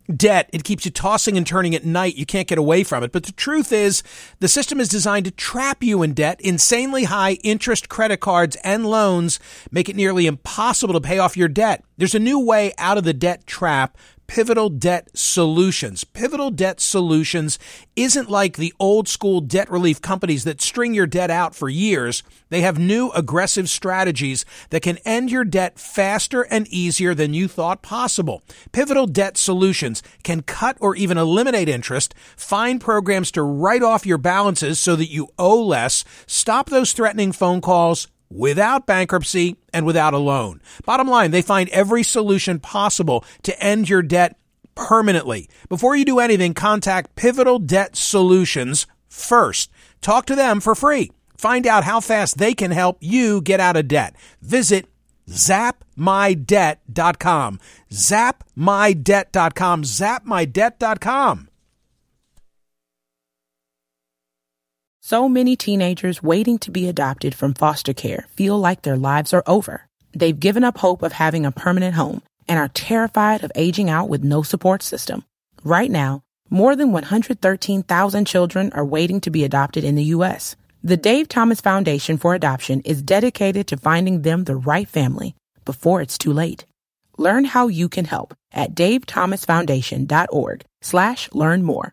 debt. It keeps you tossing and turning at night. You can't get away from it. But the truth is, the system is designed to trap you in debt. Insanely high interest credit cards and loans make it nearly impossible to pay off your debt. There's a new way out of the debt trap. Pivotal Debt Solutions. Pivotal Debt Solutions isn't like the old school debt relief companies that string your debt out for years. They have new aggressive strategies that can end your debt faster and easier than you thought possible. Pivotal Debt Solutions can cut or even eliminate interest, find programs to write off your balances so that you owe less, stop those threatening phone calls without bankruptcy and without a loan. Bottom line, they find every solution possible to end your debt permanently. Before you do anything, contact Pivotal Debt Solutions first. Talk to them for free. Find out how fast they can help you get out of debt. Visit zapmydebt.com. Zapmydebt.com. Zapmydebt.com. So many teenagers waiting to be adopted from foster care feel like their lives are over. They've given up hope of having a permanent home and are terrified of aging out with no support system. Right now, more than 113,000 children are waiting to be adopted in the U.S. The Dave Thomas Foundation for Adoption is dedicated to finding them the right family before it's too late. Learn how you can help at davethomasfoundation.org/learn more.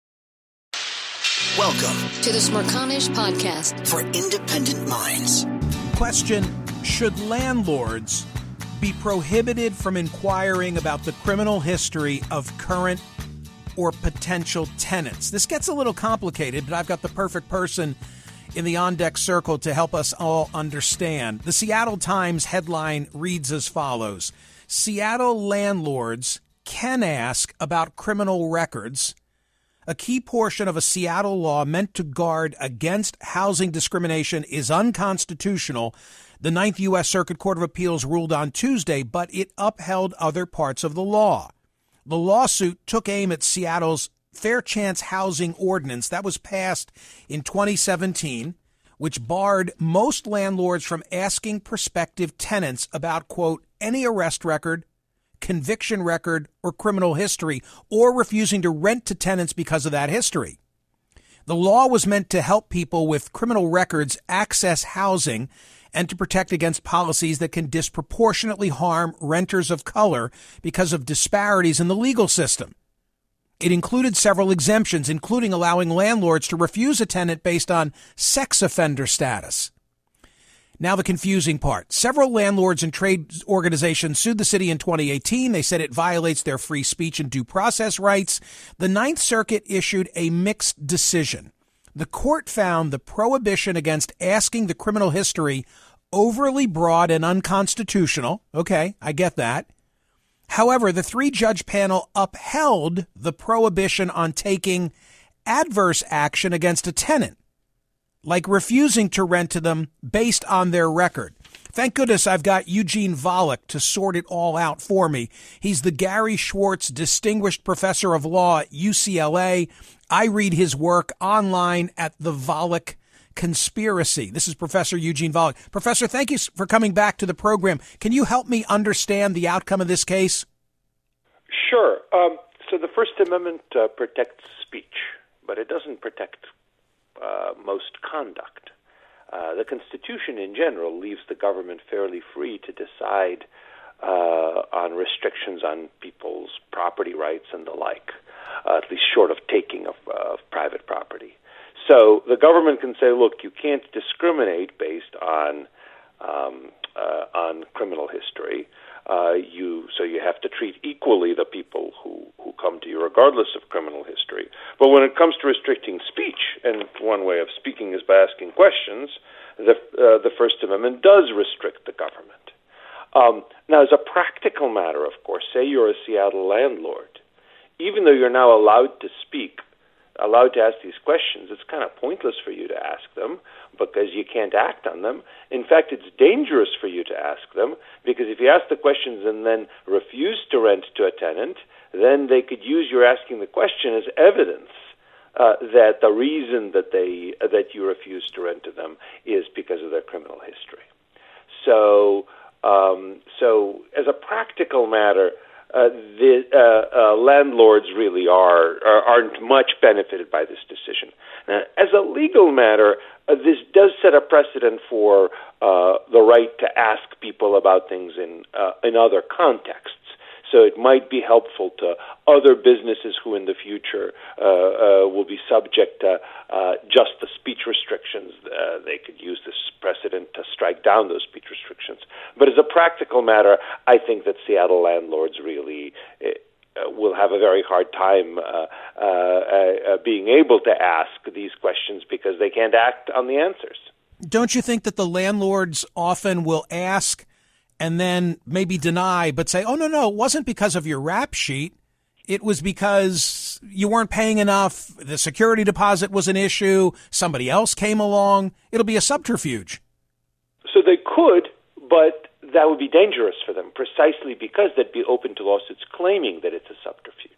Welcome to the Smerconish Podcast for independent minds. Question: should landlords be prohibited from inquiring about the criminal history of current or potential tenants? This gets a little complicated, but I've got the perfect person in the on-deck circle to help us all understand. The Seattle Times headline reads as follows: Seattle landlords can ask about criminal records. A key portion of a Seattle law meant to guard against housing discrimination is unconstitutional. The Ninth U.S. Circuit Court of Appeals ruled on Tuesday, but it upheld other parts of the law. The lawsuit took aim at Seattle's Fair Chance Housing Ordinance that was passed in 2017, which barred most landlords from asking prospective tenants about, quote, any arrest record, conviction record, or criminal history, or refusing to rent to tenants because of that history. The law was meant to help people with criminal records access housing and to protect against policies that can disproportionately harm renters of color because of disparities in the legal system. It included several exemptions, including allowing landlords to refuse a tenant based on sex offender status. Now the confusing part. Several landlords and trade organizations sued the city in 2018. They said it violates their free speech and due process rights. The Ninth Circuit issued a mixed decision. The court found the prohibition against asking the criminal history overly broad and unconstitutional. Okay, I get that. However, the three-judge panel upheld the prohibition on taking adverse action against a tenant, like refusing to rent to them based on their record. Thank goodness I've got Eugene Volokh to sort it all out for me. He's the Gary Schwartz Distinguished Professor of Law at UCLA. I read his work online at the Volokh Conspiracy. This is Professor Eugene Volokh. Professor, thank you for coming back to the program. Can you help me understand the outcome of this case? Sure. So the First Amendment protects speech, but it doesn't protect most conduct. The Constitution in general leaves the government fairly free to decide on restrictions on people's property rights and the like, at least short of taking of private property. So the government can say, look, you can't discriminate based on criminal history. So you have to treat equally the people who come to you regardless of criminal history. But when it comes to restricting speech, and one way of speaking is by asking questions, the First Amendment does restrict the government. Now, as a practical matter, of course, say you're a Seattle landlord, even though you're now allowed to speak, allowed to ask these questions, it's kind of pointless for you to ask them because you can't act on them. In fact, it's dangerous for you to ask them because if you ask the questions and then refuse to rent to a tenant, then they could use your asking the question as evidence that the reason that you refuse to rent to them is because of their criminal history. So as a practical matter, landlords really aren't much benefited by this decision. As a legal matter, this does set a precedent for the right to ask people about things in other contexts. So it might be helpful to other businesses who in the future will be subject to just the speech restrictions. They could use this precedent to strike down those speech restrictions. But as a practical matter, I think that Seattle landlords really will have a very hard time being able to ask these questions because they can't act on the answers. Don't you think that the landlords often will ask and then maybe deny, but say, oh, no, it wasn't because of your rap sheet. It was because you weren't paying enough. The security deposit was an issue. Somebody else came along. It'll be a subterfuge. So they could, but that would be dangerous for them precisely because they'd be open to lawsuits claiming that it's a subterfuge.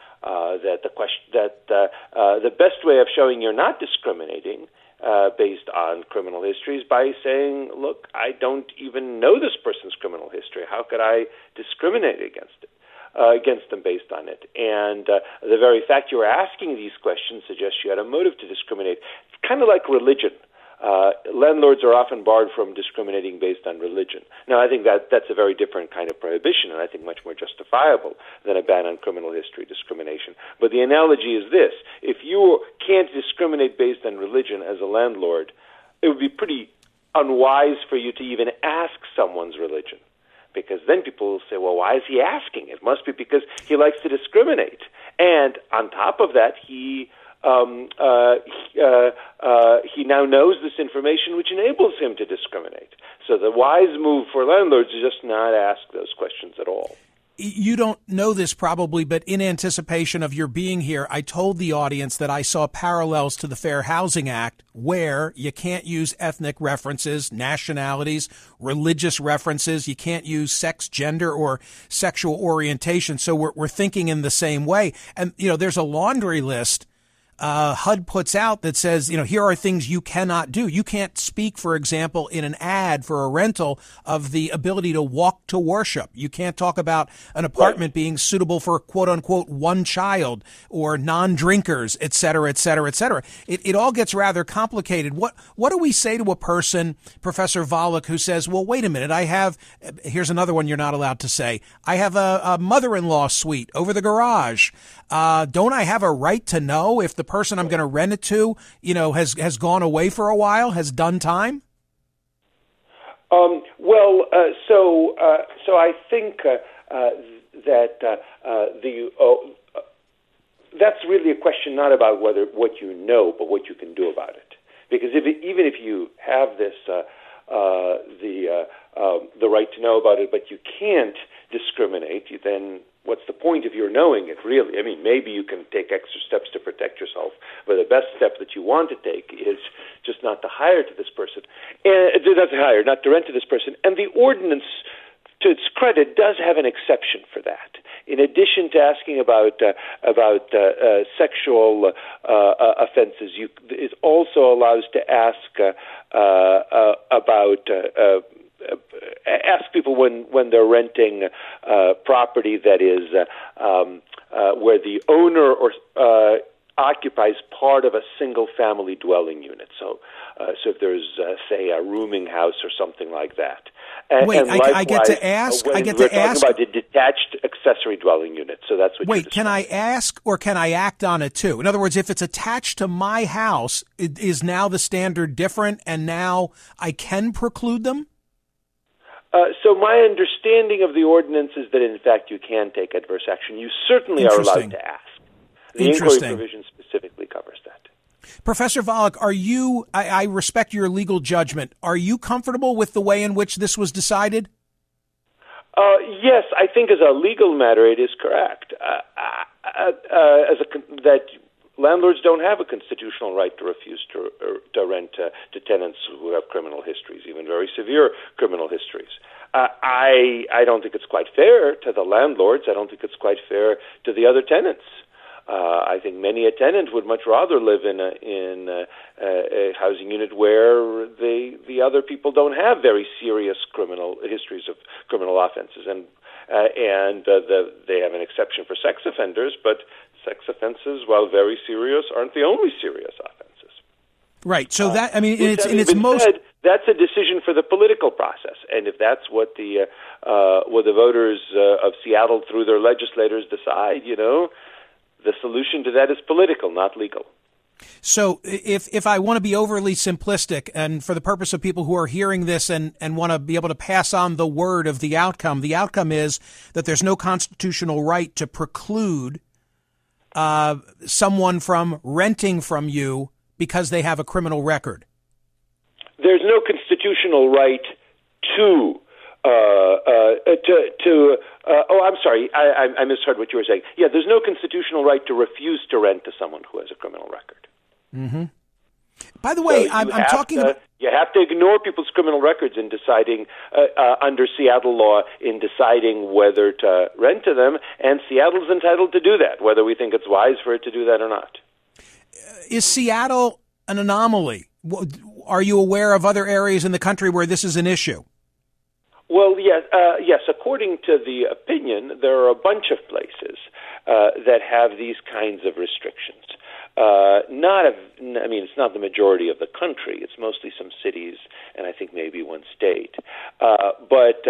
The best way of showing you're not discriminating based on criminal history is by saying, look, I don't even know this person's criminal history. How could I discriminate against them based on it? And the very fact you're asking these questions suggests you had a motive to discriminate. It's kind of like religion. Landlords are often barred from discriminating based on religion. Now, I think that's a very different kind of prohibition, and I think much more justifiable than a ban on criminal history discrimination. But the analogy is this. If you can't discriminate based on religion as a landlord, it would be pretty unwise for you to even ask someone's religion, because then people will say, well, why is he asking? It must be because he likes to discriminate. And on top of that, he now knows this information which enables him to discriminate. So the wise move for landlords is just not ask those questions at all. You don't know this probably, but in anticipation of your being here, I told the audience that I saw parallels to the Fair Housing Act where you can't use ethnic references, nationalities, religious references. You can't use sex, gender, or sexual orientation. So we're thinking in the same way. And, there's a laundry list HUD puts out that says, here are things you cannot do. You can't speak, for example, in an ad for a rental of the ability to walk to worship. You can't talk about an apartment being suitable for, quote unquote, one child or non-drinkers, et cetera, et cetera, et cetera. It all gets rather complicated. What do we say to a person, Professor Volokh, who says, well, wait a minute, here's another one you're not allowed to say. I have a mother-in-law suite over the garage. Don't I have a right to know if the person I'm going to rent it to, has gone away for a while, has done time? So I think that's really a question not about what you know, but what you can do about it. Because even if you have this the right to know about it, but you can't discriminate, then what's the point of your knowing it, really? I mean, maybe you can take extra steps to protect yourself, but the best step that you want to take is just not to hire to this person, not to rent to this person. And the ordinance, to its credit, does have an exception for that. In addition to asking about sexual offenses, it also allows to ask ask people when they're renting property that is where the owner occupies part of a single-family dwelling unit. So if there's, say, a rooming house or something like that. I get to ask. We're talking about the detached accessory dwelling unit. So that's what. Wait, can I ask or can I act on it too? In other words, if it's attached to my house, is now the standard different, and now I can preclude them? So my understanding of the ordinance is that, in fact, you can take adverse action. You certainly are allowed to ask. The inquiry provision specifically covers that. Professor Volokh, I respect your legal judgment. Are you comfortable with the way in which this was decided? Yes, I think as a legal matter it is correct. That landlords don't have a constitutional right to refuse to rent to tenants who have criminal histories, even very severe criminal histories. I don't think it's quite fair to the landlords. I don't think it's quite fair to the other tenants. I think many a tenant would much rather live in a housing unit where the other people don't have very serious criminal histories of criminal offenses, and and they have an exception for sex offenders, but sex offenses, while very serious, aren't the only serious offenses. Right. So that, I mean, it's most said, that's a decision for the political process, and if that's what the voters of Seattle through their legislators decide, the solution to that is political, not legal. So if I want to be overly simplistic, and for the purpose of people who are hearing this and want to be able to pass on the word of the outcome is that there's no constitutional right to preclude someone from renting from you because they have a criminal record. There's no constitutional right to I'm sorry, I misheard what you were saying. Yeah, there's no constitutional right to refuse to rent to someone who has a criminal record. Mm-hmm. By the way, I'm talking about... You have to ignore people's criminal records in deciding, under Seattle law, in deciding whether to rent to them, and Seattle's entitled to do that, whether we think it's wise for it to do that or not. Is Seattle an anomaly? Are you aware of other areas in the country where this is an issue? Well, yes. According to the opinion, there are a bunch of places that have these kinds of restrictions. It's not the majority of the country. It's mostly some cities, and I think maybe one state. But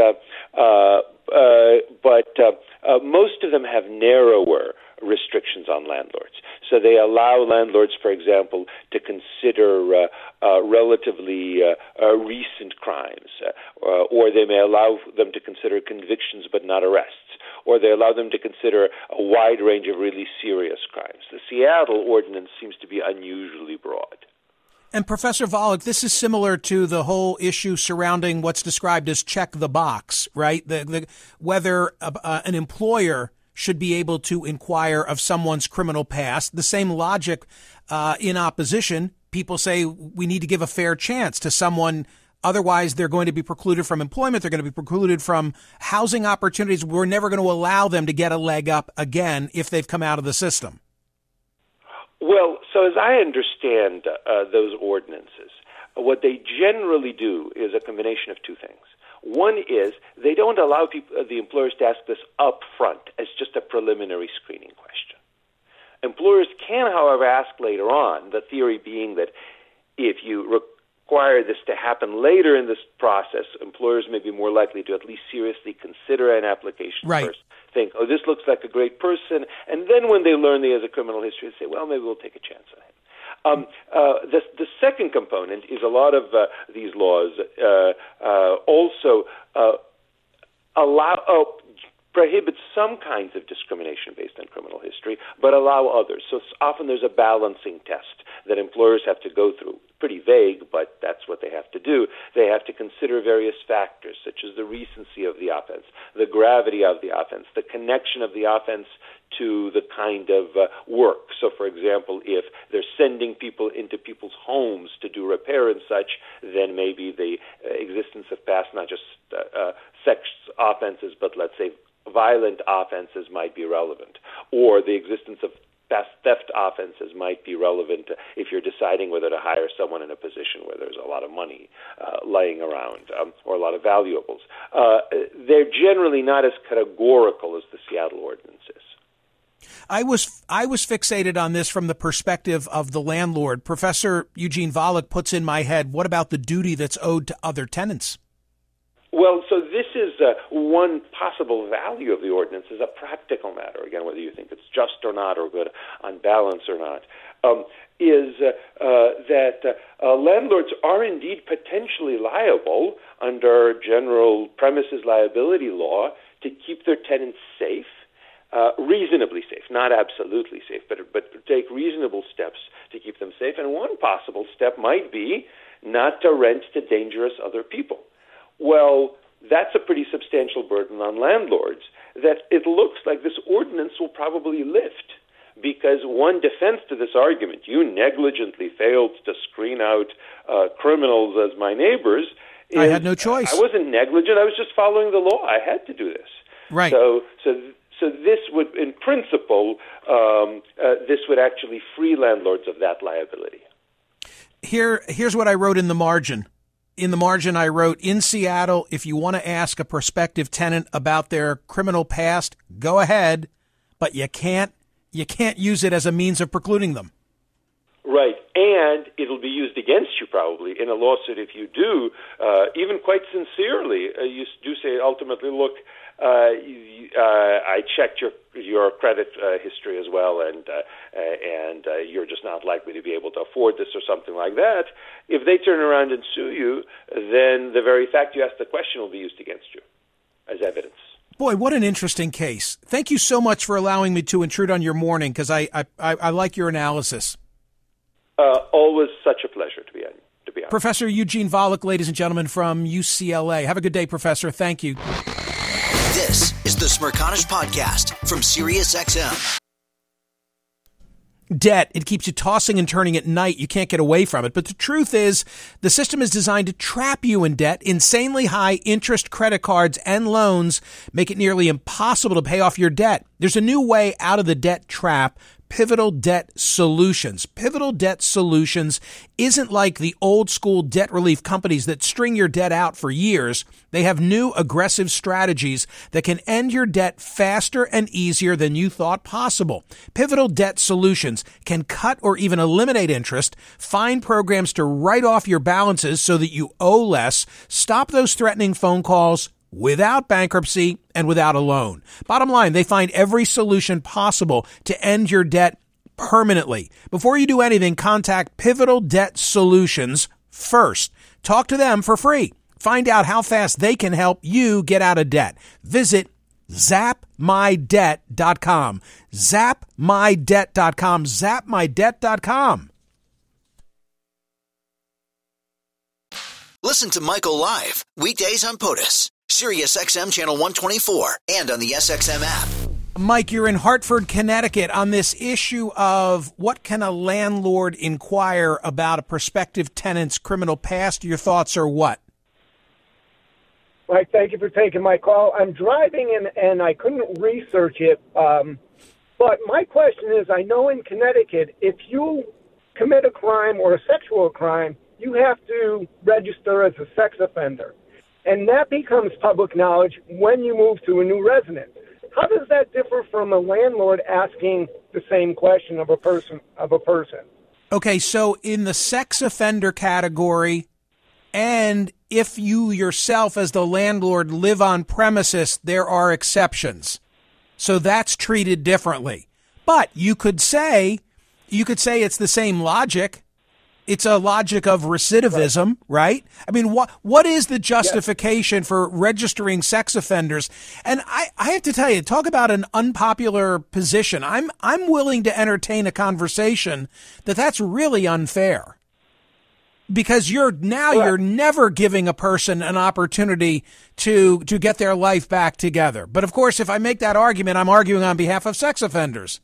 most of them have narrower restrictions on landlords. So they allow landlords, for example, to consider relatively recent crimes, or they may allow them to consider convictions but not arrests, or they allow them to consider a wide range of really serious crimes. The Seattle ordinance seems to be unusually broad. And Professor Volokh, this is similar to the whole issue surrounding what's described as check the box, right? Whether an employer should be able to inquire of someone's criminal past. The same logic in opposition. People say we need to give a fair chance to someone. Otherwise, they're going to be precluded from employment. They're going to be precluded from housing opportunities. We're never going to allow them to get a leg up again if they've come out of the system. Well, so as I understand those ordinances, what they generally do is a combination of two things. One is they don't allow the employers to ask this up front as just a preliminary screening question. Employers can, however, ask later on, the theory being that if you require this to happen later in this process, employers may be more likely to at least seriously consider an application first. Think, this looks like a great person, and then when they learn he has a criminal history, they say, well, maybe we'll take a chance on him. The second component is a lot of these laws also prohibit some kinds of discrimination based on criminal history, but allow others. So often there's a balancing test that employers have to go through. Pretty vague, but that's what they have to do. They have to consider various factors, such as the recency of the offense, the gravity of the offense, the connection of the offense to the kind of work. So, for example, if they're sending people into people's homes to do repair and such, then maybe the existence of past, not just sex offenses, but let's say violent offenses might be relevant, or the existence of past theft offenses might be relevant if you're deciding whether to hire someone in a position where there's a lot of money laying around or a lot of valuables. They're generally not as categorical as the Seattle ordinance is. I was fixated on this from the perspective of the landlord. Professor Eugene Volokh puts in my head, what about the duty that's owed to other tenants? Well, so this is one possible value of the ordinance as a practical matter, again, whether you think it's just or not, or good on balance or not, is that landlords are indeed potentially liable under general premises liability law to keep their tenants safe, reasonably safe, not absolutely safe, but take reasonable steps to keep them safe. And one possible step might be not to rent to dangerous other people. Well, that's a pretty substantial burden on landlords that it looks like this ordinance will probably lift, because one defense to this argument, you negligently failed to screen out criminals as my neighbors. I had no choice. I wasn't negligent. I was just following the law. I had to do this. Right. So this would, in principle, this would actually free landlords of that liability. Here's what I wrote in the margin. in the margin I wrote, in Seattle, if you want to ask a prospective tenant about their criminal past, go ahead, but you can't use it as a means of precluding them. Right, and it'll be used against you probably in a lawsuit if you do, even quite sincerely. You do say ultimately, look, I checked your credit history as well, and you're just not likely to be able to afford this or something like that. If they turn around and sue you, then the very fact you asked the question will be used against you as evidence. Boy, what an interesting case. Thank you so much for allowing me to intrude on your morning, because I like your analysis. Always such a pleasure to be on. Professor Eugene Volokh, ladies and gentlemen, from UCLA. Have a good day, Professor. Thank you. This is the Smerconish Podcast from SiriusXM. Debt, it keeps you tossing and turning at night. You can't get away from it. But the truth is, the system is designed to trap you in debt. Insanely high interest credit cards and loans make it nearly impossible to pay off your debt. There's a new way out of the debt trap. Pivotal Debt Solutions. Pivotal Debt Solutions isn't like the old school debt relief companies that string your debt out for years. They have new aggressive strategies that can end your debt faster and easier than you thought possible. Pivotal Debt Solutions can cut or even eliminate interest, find programs to write off your balances so that you owe less, stop those threatening phone calls without bankruptcy and without a loan. Bottom line, they find every solution possible to end your debt permanently. Before you do anything, contact Pivotal Debt Solutions first. Talk to them for free. Find out how fast they can help you get out of debt. Visit zapmydebt.com. Zapmydebt.com. Zapmydebt.com. Listen to Michael live weekdays on POTUS, SiriusXM Channel 124, and on the SXM app. Mike, you're in Hartford, Connecticut, on this issue of what can a landlord inquire about a prospective tenant's criminal past. Your thoughts are what? Mike, thank you for taking my call. I'm driving and I couldn't research it, but my question is, I know in Connecticut, if you commit a crime or a sexual crime, you have to register as a sex offender. And that becomes public knowledge when you move to a new residence. How does that differ from a landlord asking the same question of a person? Okay, so in the sex offender category, and if you yourself as the landlord live on premises, there are exceptions. So that's treated differently. But you could say it's the same logic. It's a logic of recidivism, right? I mean, what is the justification for registering sex offenders? And I have to tell you, talk about an unpopular position. I'm willing to entertain a conversation that's really unfair, because you're never giving a person an opportunity to get their life back together. But of course, if I make that argument, I'm arguing on behalf of sex offenders.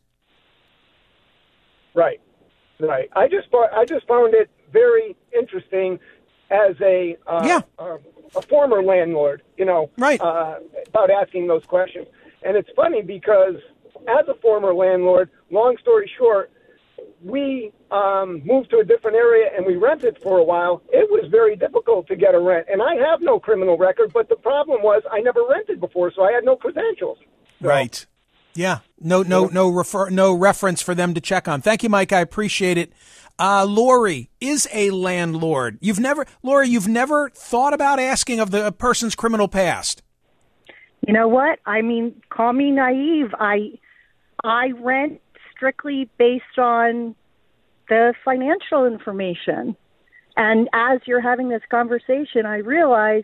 Right. I just found it very interesting as a former landlord, right. About asking those questions. And it's funny because as a former landlord, long story short, we moved to a different area and we rented for a while. It was very difficult to get a rent. And I have no criminal record, but the problem was I never rented before, so I had no credentials. So, right. Yeah, no reference for them to check on. Thank you, Mike. I appreciate it. Lori is a landlord. You've never thought about asking of the person's criminal past. You know what? I mean, call me naive. I rent strictly based on the financial information. And as you're having this conversation, I realize,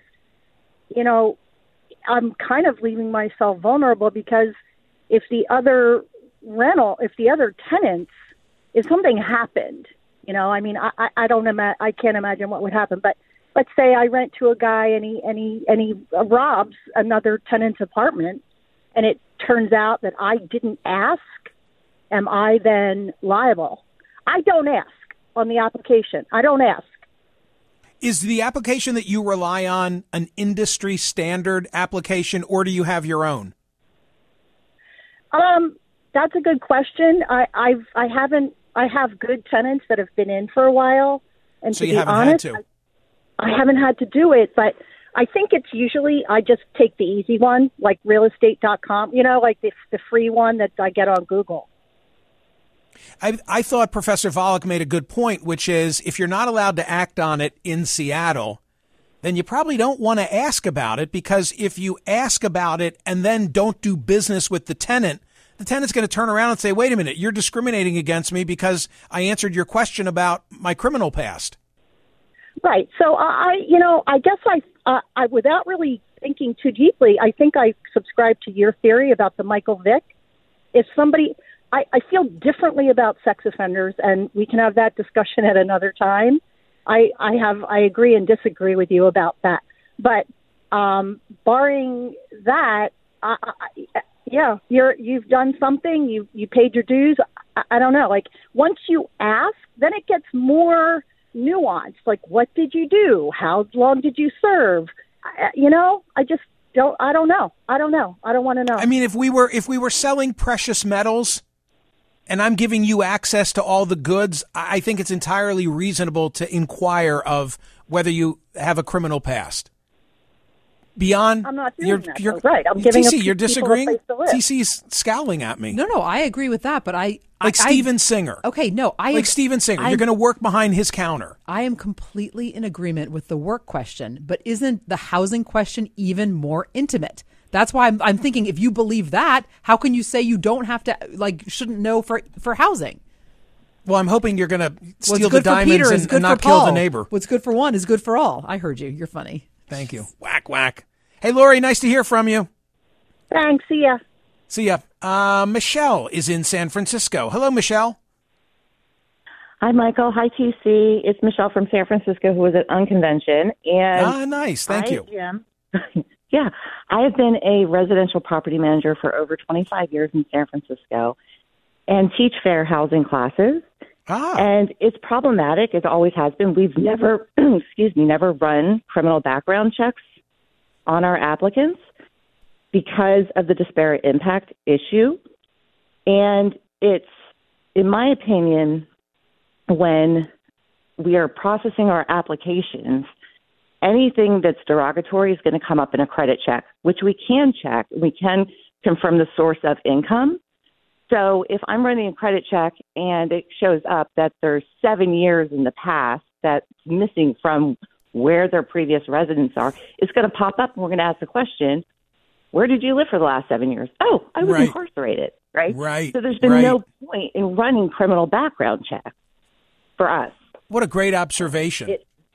I'm kind of leaving myself vulnerable, because if the other tenants, if something happened, I can't imagine what would happen. But let's say I rent to a guy and he robs another tenant's apartment, and it turns out that I didn't ask. Am I then liable? I don't ask on the application. I don't ask. Is the application that you rely on an industry standard application, or do you have your own? That's a good question. I have good tenants that have been in for a while, and so to you be haven't honest, had to. I haven't had to do it, but I think it's usually I just take the easy one, like realestate.com, like the free one that I get on Google. I thought Professor Volek made a good point, which is if you're not allowed to act on it in Seattle, then you probably don't want to ask about it, because if you ask about it and then don't do business with the tenant's going to turn around and say, wait a minute, you're discriminating against me because I answered your question about my criminal past. Right. So I guess I without really thinking too deeply, I think I subscribe to your theory about the Michael Vick. If somebody, I feel differently about sex offenders, and we can have that discussion at another time. I agree and disagree with you about that. But barring that, you've done something. You paid your dues. I don't know. Like once you ask, then it gets more nuanced. Like what did you do? How long did you serve? I just don't. I don't know. I don't want to know. I mean, if we were selling precious metals, and I'm giving you access to all the goods, I think it's entirely reasonable to inquire of whether you have a criminal past. Beyond, I'm not doing that. You're right. I'm giving TC, you're disagreeing. TC's scowling at me. No, I agree with that, but Steven Singer. Okay, no, Steven Singer. You're going to work behind his counter. I am completely in agreement with the work question, but isn't the housing question even more intimate? That's why I'm thinking, if you believe that, how can you say you don't have to, shouldn't know for housing? Well, I'm hoping you're going to steal the diamonds and not kill the neighbor. What's good for one is good for all. I heard you. You're funny. Thank you. Whack, whack. Hey, Lori, nice to hear from you. Thanks. See ya. See ya. Michelle is in San Francisco. Hello, Michelle. Hi, Michael. Hi, TC. It's Michelle from San Francisco, who was at Unconvention. And nice. Thank you. Yeah, I have been a residential property manager for over 25 years in San Francisco and teach fair housing classes. And it's problematic. It always has been. We've never, never run criminal background checks on our applicants because of the disparate impact issue. And it's, in my opinion, when we are processing our applications, anything that's derogatory is going to come up in a credit check, which we can check. We can confirm the source of income. So if I'm running a credit check and it shows up that there's 7 years in the past that's missing from where their previous residents are, it's going to pop up and we're going to ask the question, where did you live for the last 7 years? Oh, I was incarcerated, right? Right. So there's been no point in running criminal background checks for us. What a great observation.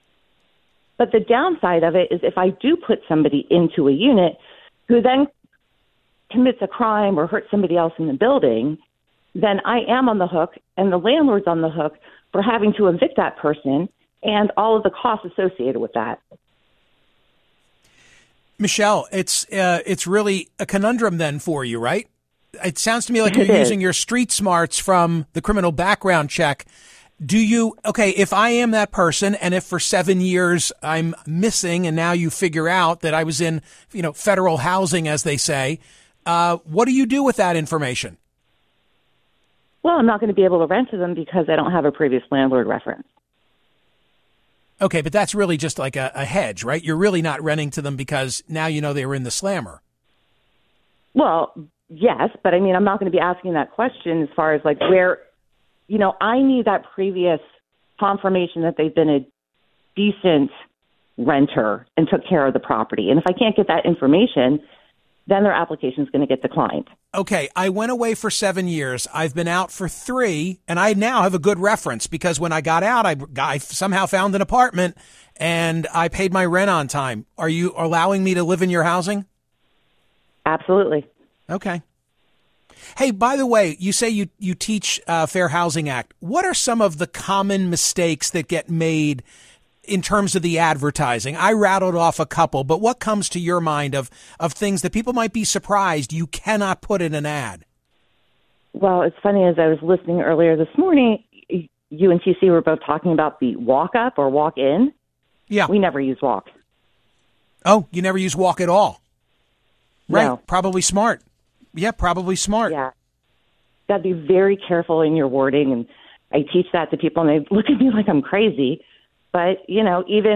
But the downside of it is if I do put somebody into a unit who then commits a crime or hurts somebody else in the building, then I am on the hook and the landlord's on the hook for having to evict that person and all of the costs associated with that. Michelle, it's really a conundrum then for you, right? It sounds to me like you're using your street smarts from the criminal background check. If I am that person and if for 7 years I'm missing and now you figure out that I was in, federal housing, as they say, what do you do with that information? Well, I'm not going to be able to rent to them because I don't have a previous landlord reference. Okay, but that's really just like a hedge, right? You're really not renting to them because now they were in the slammer. Well, yes, but I mean, I'm not going to be asking that question as far as where... I need that previous confirmation that they've been a decent renter and took care of the property. And if I can't get that information, then their application is going to get declined. Okay, I went away for 7 years. I've been out for 3, and I now have a good reference because when I got out, I somehow found an apartment and I paid my rent on time. Are you allowing me to live in your housing? Absolutely. Okay. Hey, by the way, you say you teach Fair Housing Act. What are some of the common mistakes that get made in terms of the advertising? I rattled off a couple, but what comes to your mind of things that people might be surprised you cannot put in an ad? Well, it's funny, as I was listening earlier this morning, you and TC were both talking about the walk-up or walk-in. Yeah. We never use walk. Oh, you never use walk at all? Right. No. Probably smart. Yeah, probably smart. Yeah. Got to be very careful in your wording. And I teach that to people and they look at me like I'm crazy. But, even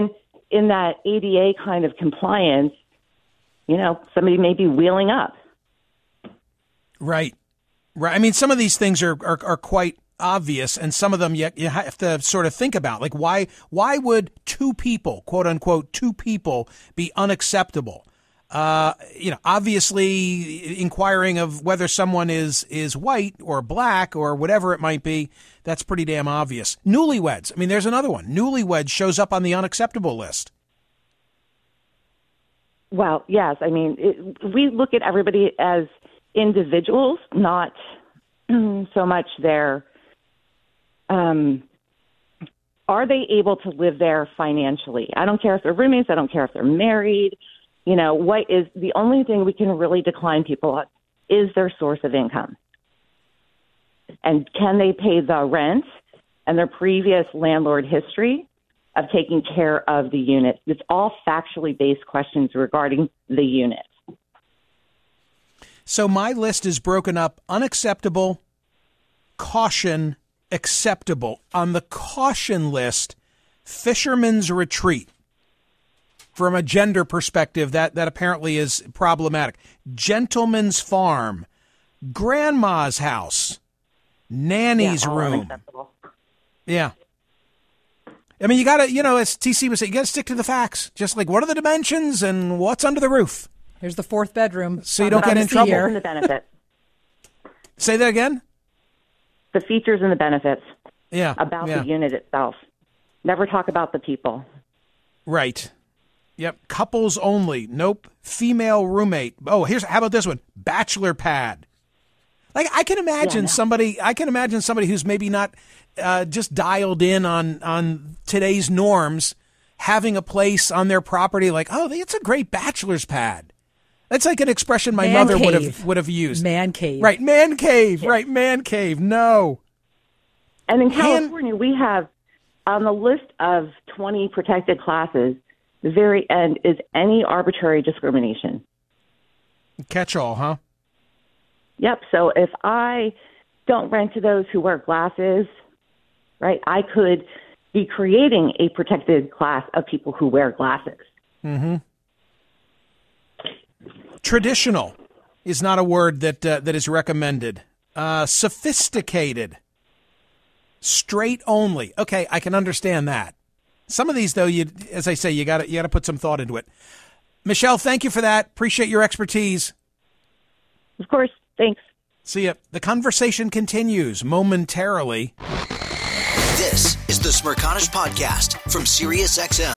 in that ADA kind of compliance, somebody may be wheeling up. Right. I mean, some of these things are quite obvious, and some of them you have to sort of think about. Like, why would two people, quote unquote, two people, be unacceptable? Obviously inquiring of whether someone is white or black or whatever it might be, that's pretty damn obvious. Newlyweds. I mean, there's another one. Newlyweds shows up on the unacceptable list. Well, yes. I mean, we look at everybody as individuals, not so much their, are they able to live there financially? I don't care if they're roommates. I don't care if they're married. What is the only thing we can really decline people on is their source of income. And can they pay the rent and their previous landlord history of taking care of the unit? It's all factually based questions regarding the unit. So my list is broken up: unacceptable, caution, acceptable. On the caution list, Fisherman's Retreat. From a gender perspective, that apparently is problematic. Gentleman's Farm, Grandma's House, Nanny's Room. Yeah. I mean, you got to, as TC was saying, you got to stick to the facts. Just like, what are the dimensions and what's under the roof? Here's the fourth bedroom. So you don't get in trouble. The features and the benefits. Say that again? The features and the benefits. Yeah. About the unit itself. Never talk about the people. Right. Yep. Couples only. Nope. Female roommate. Oh, how about this one? Bachelor pad. Like, I can imagine somebody who's maybe not just dialed in on today's norms having a place on their property like, oh, it's a great bachelor's pad. That's like an expression my mother would have used. Man cave. Right. Man cave. Right. Man cave. No. And in California, we have on the list of 20 protected classes, the very end is any arbitrary discrimination. Catch-all, huh? Yep. So if I don't rent to those who wear glasses, right, I could be creating a protected class of people who wear glasses. Mm-hmm. Traditional is not a word that is recommended. Sophisticated. Straight only. Okay, I can understand that. Some of these, though, as I say, you got to put some thought into it. Michelle, thank you for that. Appreciate your expertise. Of course. Thanks. See ya. The conversation continues momentarily. This is the Smerconish Podcast from SiriusXM.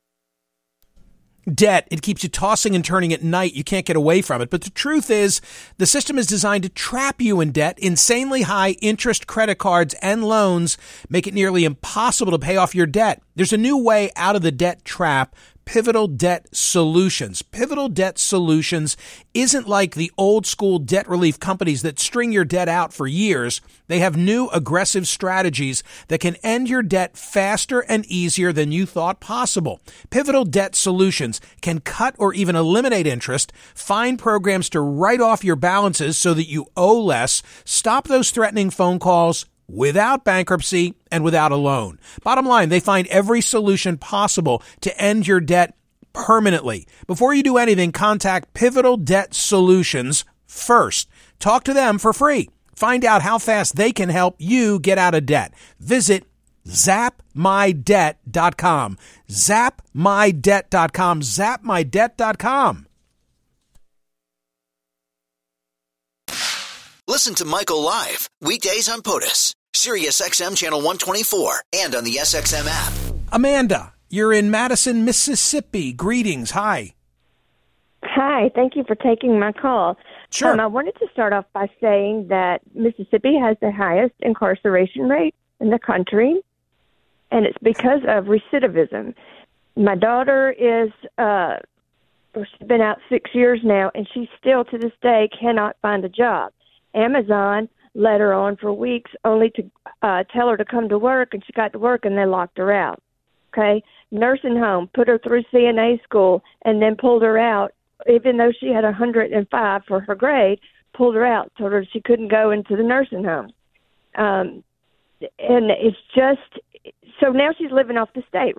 Debt, it keeps you tossing and turning at night. You can't get away from it. But the truth is, the system is designed to trap you in debt. Insanely high interest credit cards and loans make it nearly impossible to pay off your debt. There's a new way out of the debt trap. Pivotal Debt Solutions. Pivotal Debt Solutions isn't like the old school debt relief companies that string your debt out for years. They have new aggressive strategies that can end your debt faster and easier than you thought possible. Pivotal Debt Solutions can cut or even eliminate interest, find programs to write off your balances so that you owe less, stop those threatening phone calls without bankruptcy and without a loan. Bottom line, they find every solution possible to end your debt permanently. Before you do anything, contact Pivotal Debt Solutions first. Talk to them for free. Find out how fast they can help you get out of debt. Visit zapmydebt.com. Zapmydebt.com. Zapmydebt.com. Listen to Michael live weekdays on POTUS, SiriusXM Channel 124, and on the SXM app. Amanda, you're in Madison, Mississippi. Greetings. Hi. Hi. Thank you for taking my call. Sure. I wanted to start off by saying that Mississippi has the highest incarceration rate in the country, and it's because of recidivism. My daughter is she's been out 6 years now, and she still to this day cannot find a job. Amazon led her on for weeks only to tell her to come to work, and she got to work, and they locked her out. Okay? Nursing home, put her through CNA school, and then pulled her out, even though she had 105 for her grade, pulled her out, told her she couldn't go into the nursing home. And it's just, so now she's living off the state, right?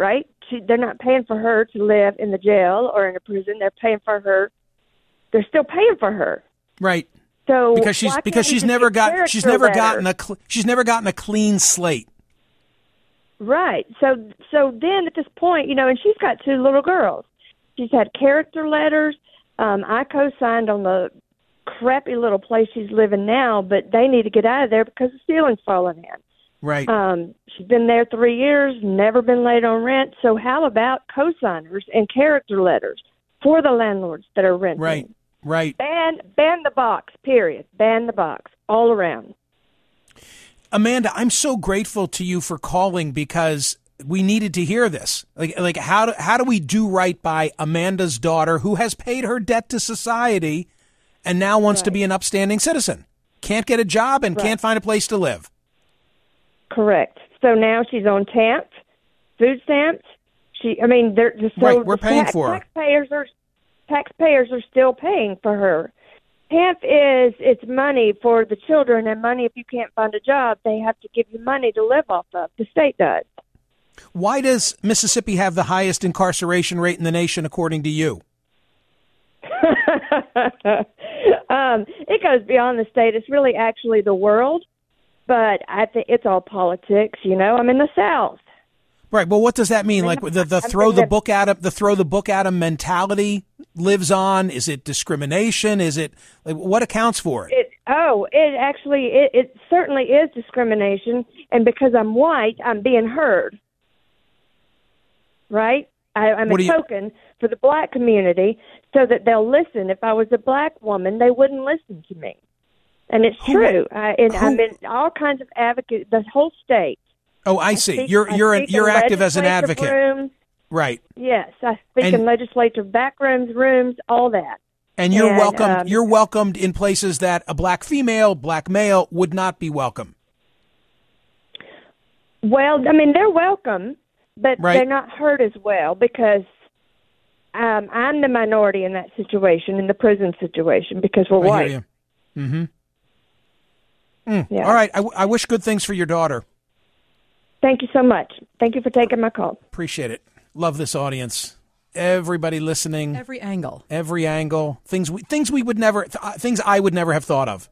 they're not paying for her to live in the jail or in a prison. They're paying for her. They're still paying for her. Right. So because she's never gotten a clean slate. Right. So then at this point, and she's got 2 little girls. She's had character letters. I co-signed on the crappy little place she's living now, but they need to get out of there because the ceiling's falling in. Right. She's been there 3 years, never been late on rent. So how about co-signers and character letters for the landlords that are renting? Right. Right. Ban the box, period. Ban the box all around. Amanda, I'm so grateful to you for calling because we needed to hear this. Like how do we do right by Amanda's daughter who has paid her debt to society and now wants to be an upstanding citizen? Can't get a job and can't find a place to live. Correct. So now she's on TAMP, food stamps. They're just we're paying for her. Taxpayers are still paying for her. TAMP it's money for the children, and money if you can't find a job, they have to give you money to live off of. The state does. Why does Mississippi have the highest incarceration rate in the nation, according to you? It goes beyond the state. It's really actually the world, but I think it's all politics. I'm in the South. Right. Well, what does that mean? Like the throw the book at 'em mentality lives on? Is it discrimination? Is it what accounts for it? It certainly is discrimination, and because I'm white, I'm being heard. Right? I'm a token for the black community, so that they'll listen. If I was a black woman, they wouldn't listen to me, and it's true. I'm in all kinds of advocates. The whole state. Oh, I see. You're active as an advocate, rooms. Right? Yes, I speak in legislature back rooms, all that. And you're welcome. You're welcomed in places that a black female, black male would not be welcome. Well, they're welcome, but they're not heard as well because I'm the minority in that situation, in the prison situation, because we're white. Hear you. Yeah. All right. I wish good things for your daughter. Thank you so much. Thank you for taking my call. Appreciate it. Love this audience. Everybody listening. Every angle. Things I would never have thought of.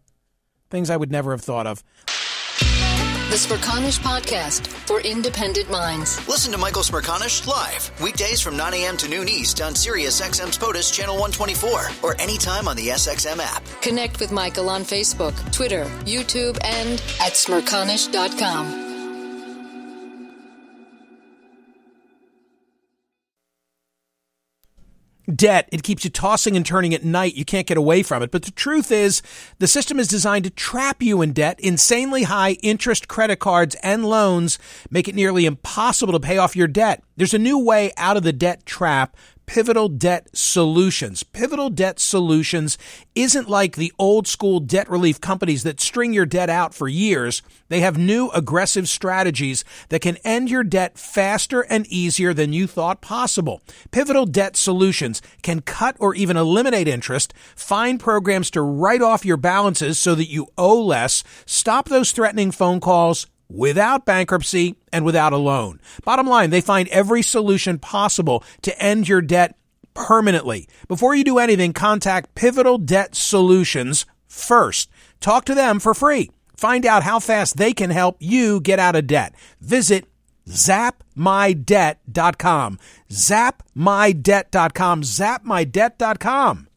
The Smerconish Podcast for independent minds. Listen to Michael Smerconish live weekdays from 9 a.m. to noon East on SiriusXM's POTUS Channel 124 or anytime on the SXM app. Connect with Michael on Facebook, Twitter, YouTube, and at Smerconish.com. Debt, it keeps you tossing and turning at night. You can't get away from it. But the truth is, the system is designed to trap you in debt. Insanely high interest credit cards and loans make it nearly impossible to pay off your debt. There's a new way out of the debt trap. Pivotal Debt Solutions. Pivotal Debt Solutions isn't like the old school debt relief companies that string your debt out for years. They have new aggressive strategies that can end your debt faster and easier than you thought possible. Pivotal Debt Solutions can cut or even eliminate interest, find programs to write off your balances so that you owe less, stop those threatening phone calls without bankruptcy and without a loan. Bottom line, they find every solution possible to end your debt permanently. Before you do anything, contact Pivotal Debt Solutions first. Talk to them for free. Find out how fast they can help you get out of debt. Visit zapmydebt.com. Zapmydebt.com. Zapmydebt.com.